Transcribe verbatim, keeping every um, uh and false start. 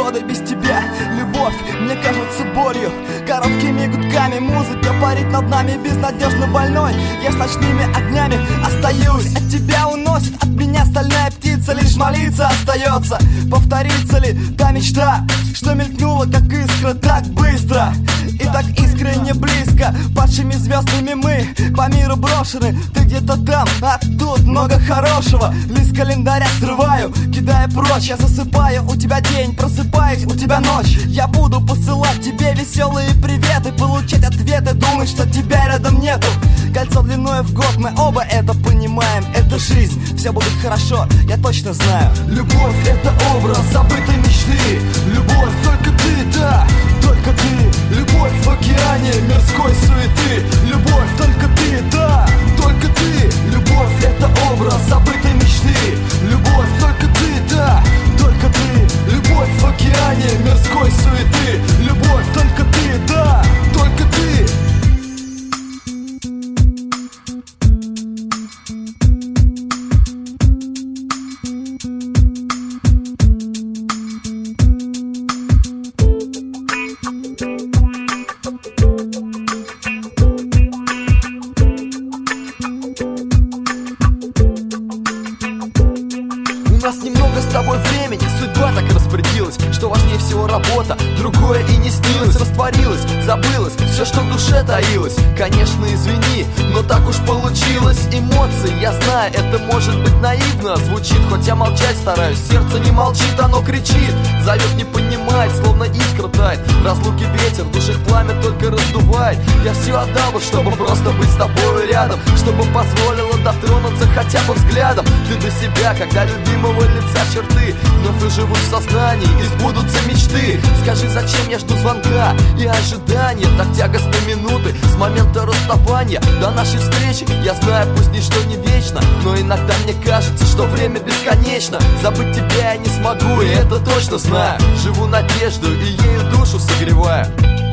годы без тебя. Любовь мне кажется болью, короткими гудками музыка парит над нами, безнадежно больной. Я с ночными огнями остаюсь, от тебя уносит, от меня стальная птица. Лишь молиться остается, повторится ли та мечта, что мелькнула как искра так быстро и так искренне близко. Падшими звездами мы по миру брошены. Ты где-то там, а тут много хорошего. Лист календаря срываю, кидая прочь. Я засыпаю, у тебя день, просыпаюсь, у тебя ночь. Я буду посылать тебе веселые приветы, получать ответы, думать, что тебя рядом нету. Кольцо длиной в год, мы оба это понимаем. Это жизнь, все будет хорошо, я точно знаю. Любовь — это образ забытой мечты. Любовь — только ты, да, только ты. Любовь в океане мирской суеты. Любовь — только ты, да, только ты. Любовь — это образ забытой мечты. Любовь — только ты, да, только ты. Любовь в океане мирской суеты. Любовь — только ты, да, только ты. У нас немного с тобой времени, судьба так распорядилась, что важнее всего работа, другое и не снилось. Растворилось, забылось, все, что в душе таилось. Конечно, извини, но так уж получилось. Эмоции, я знаю, это может быть наивно звучит, хоть я молчать стараюсь, сердце не молчит, оно кричит, зовет, не понимает, словно искра тает. В разлуке ветер, в душе пламя только раздувает. Я все отдал бы, чтобы просто быть с тобой рядом, чтобы позволило дотронуться хотя бы взглядом. Ты для себя, когда любимого лица черты вновь оживут в сознании и сбудутся мечты. Скажи, зачем я жду звонка и ожидания, так тягостны минуты с момента расставания до нашей встречи. Я знаю, пусть ничто не вечно, но иногда мне кажется, что время бесконечно. Забыть тебя я не смогу, и это точно знаю. Живу надеждой и ею душу согреваю.